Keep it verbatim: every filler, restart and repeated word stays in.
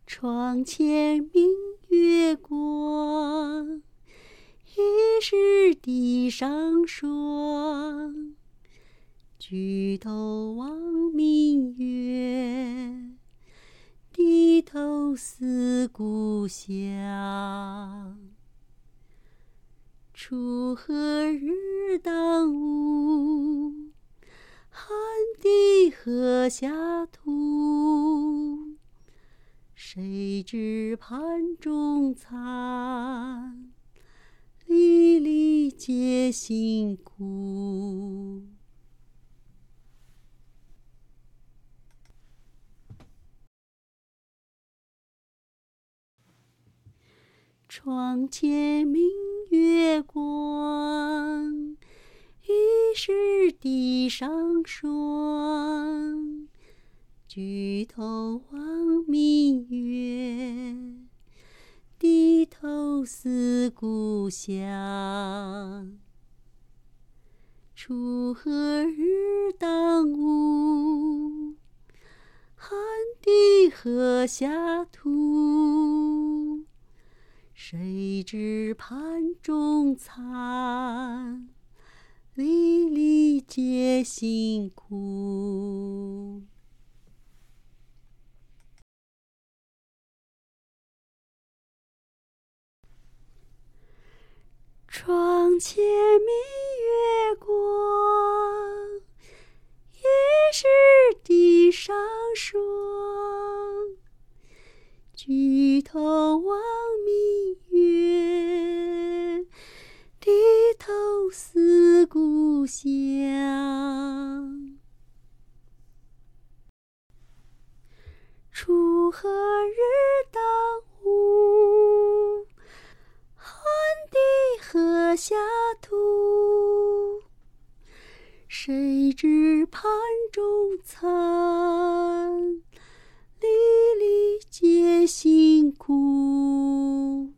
窗前明月光，疑是地上霜。举头望明月，低头思故乡。锄禾日当午，汗滴禾下土。谁知盘中餐，粒粒皆辛苦。窗前明月光，疑是地上霜。举头望明月，低头思故乡。锄禾日当午，汗滴禾下土。谁知盘中餐，粒粒皆辛苦。窗前明月光，疑是地上霜。举头望明月，低头思故乡。锄禾日当午，汗滴禾下土。谁知盘中餐，粒粒皆辛苦。